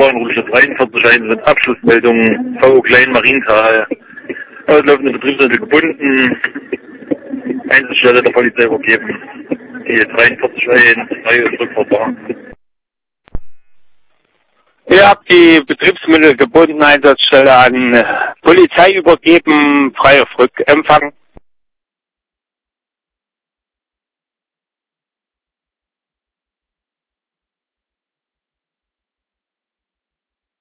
Warnruhige 43 sind Abschlussmeldungen VO Klein Marienthal. Auslaufende Betriebsmittel gebunden. Einsatzstelle der Polizei übergeben. Die 43 frei und rückfahrbar. Ihr habt die Betriebsmittel gebunden, Einsatzstelle an Polizei übergeben, frei auf Rückempfang.